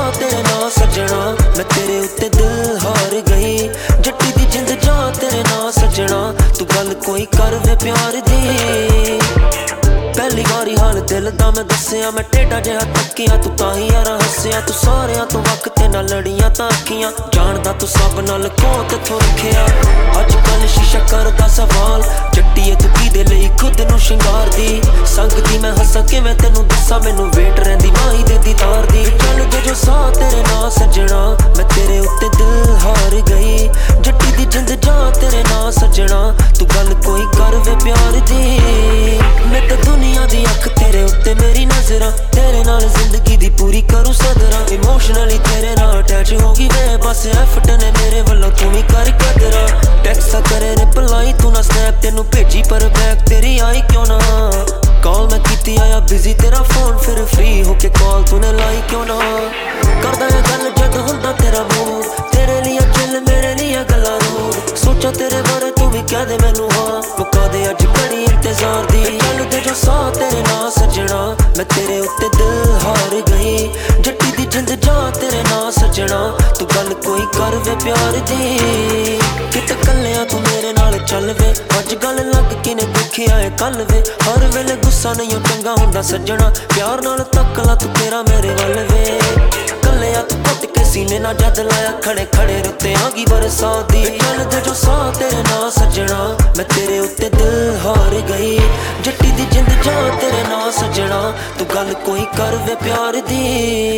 तेरे नाल सजना, मैं तेरे उत्ते दिल हार गई। जट्टी दी जिंद जा तेरे नाल सजना, तू गल कोई कर वे प्यार दी। पहली बारी हाल दिल दा मैं दस्सिया, मैं टेढ़ा जिहा तकिया तू तां ही यारा हस्सिया। तू सारियां तो वक्त ते नाल लड़ियां तां अखियां, जानदा तू सब नाल कों तेथों रखिया। अज कल शीशा करदा सवाल, जट्टीए तू किदे लई खुद नूं शिंगार दी। संग दी मैं हस्सां किवें तैनूं दस्सां, मैनूं वेट रहिंदी माही दे दीदार दी। चल दे जो साह तेरे नाल सजना, मैं तेरे उत्ते दिल हार गई। जट्टी दी जिंद जा तेरे नाल सजना, तू गल कोई कर वे प्यार दी। मैं ते दुनिया दी अख तेरे उत्ते मेरी नजरां, तेरे नाल जिंदगी दी पूरी करूं सदरां। इमोशनली तेरे नाल अटैच हो गई वे, बस एफर्ट ने मेरे वल्लों तू ही कर कदरां। टैक्स करे रिप्लाई तू ना स्नैप तेनू भेजी, पर बैक तेरी आई क्यों ना। कॉल मैं कीती आया बिजी तेरा फोन, फिर फ्री होके कॉल तूने लाई क्यों ना। करदा है गल जद हुंदा तेरा मूड, तेरे लिए चिल मेरे लिए गल्लां रूड। सोचा तेरे बारे तू भी कह दे मैनू हाँ, मुका दे अज बड़ी इंतजार दी। चल दे जो साह तेरे नाल सजना, मैं तेरे उत्ते दिल हार गई। जट्टी दी जिंद जा तेरे नाल सजना, तू गल कोई कर वे प्यार दी। किते कल्लिया तू मेरे नाल चल वे, अज गल लग किने देखिया है कल वे। हर वेले गुस्सा नहीं चंगा हुंदा सजना, प्यार नाल तक ला तू तेरा मेरे वल वे। कल्लिया तू घुट के सीने ना जद लाया, खड़े खड़े रुते आ गई बरसात दी। चल दे जो साह तेरे नाल सजना, मैं तेरे उत्ते दिल हार गई। जट्टी दी जिंद जा तेरे नाल सजना, तू गल कोई कर वे प्यार दी।